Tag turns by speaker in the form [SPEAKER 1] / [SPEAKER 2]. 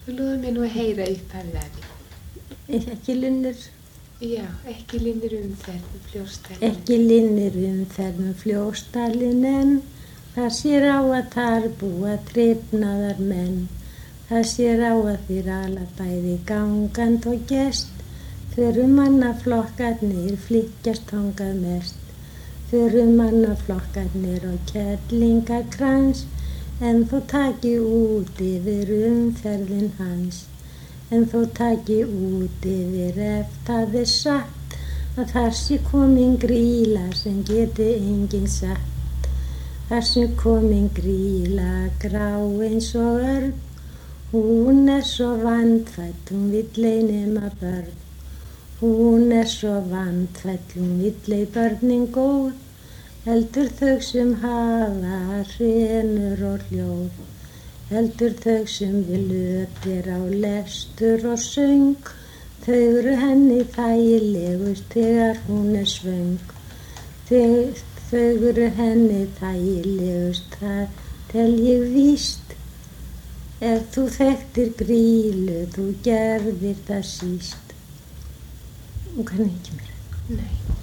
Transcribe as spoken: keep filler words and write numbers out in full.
[SPEAKER 1] Þú lofaði mér nú að heyra upphafið af því.
[SPEAKER 2] Ekki linnir,
[SPEAKER 1] Já, ekki linnir umferð um Fljótsdalinn.
[SPEAKER 2] ekki linnir umferð um Fljótsdalinn en það sér á að þar búa trifnaðar menn. Það sér á að þér ala bæði gangand og gest. Förum mannaflokkarnir flykkjast þangað mest. Förum mannaflokkarnir og kerlingakrans. En þó taki út yfir umferðin hans. En þó taki út yfir ef það er satt að þar sé komin grýla sem geti enginn satt. Þar sé komin grýla grá eins og örn. Hún er svo vandfædd, hún vill ei nema börn. Hún er svo vandfædd, hún vill ei börnin góð. Heldur þau sem hafa hrenur og hljóð. Heldur þau sem við lötir á lestur og söng. Þau eru henni þægilegust þegar hún er svöng. Þau, þau eru henni þægilegust, það tel ég víst. Ef þú þekktir grýlu, þú gerðir það síst. Hún kann ekki meira.
[SPEAKER 1] Nei.